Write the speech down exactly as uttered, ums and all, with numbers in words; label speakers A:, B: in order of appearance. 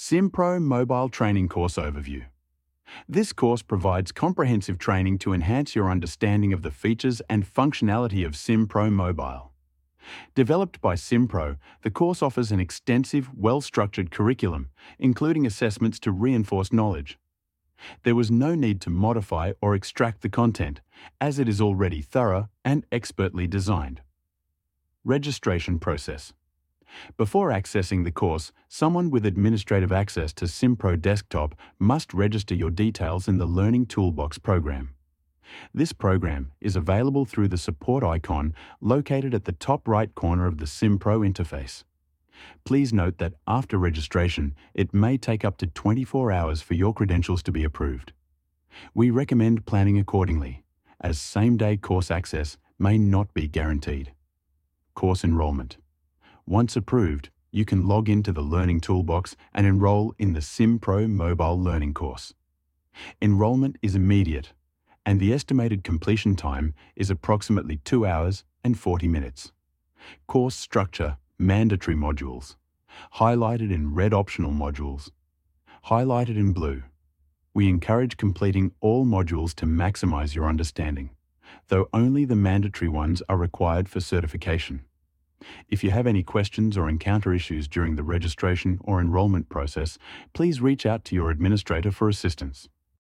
A: SimPro Mobile Training Course Overview. This course provides comprehensive training to enhance your understanding of the features and functionality of SimPro Mobile. Developed by SimPro, the course offers an extensive, well-structured curriculum, including assessments to reinforce knowledge. There was no need to modify or extract the content, as it is already thorough and expertly designed. Registration process. Before accessing the course, someone with administrative access to SimPro Desktop must register your details in the Learning Toolbox program. This program is available through the support icon located at the top right corner of the SimPro interface. Please note that after registration, it may take up to twenty-four hours for your credentials to be approved. We recommend planning accordingly, as same-day course access may not be guaranteed. Course enrollment. Once approved, you can log into the Learning Toolbox and enroll in the SimPro Mobile Learning course. Enrollment is immediate, and the estimated completion time is approximately two hours and forty minutes. Course structure: mandatory modules, highlighted in red optional modules, highlighted in blue. We encourage completing all modules to maximize your understanding, though only the mandatory ones are required for certification. If you have any questions or encounter issues during the registration or enrollment process, please reach out to your administrator for assistance.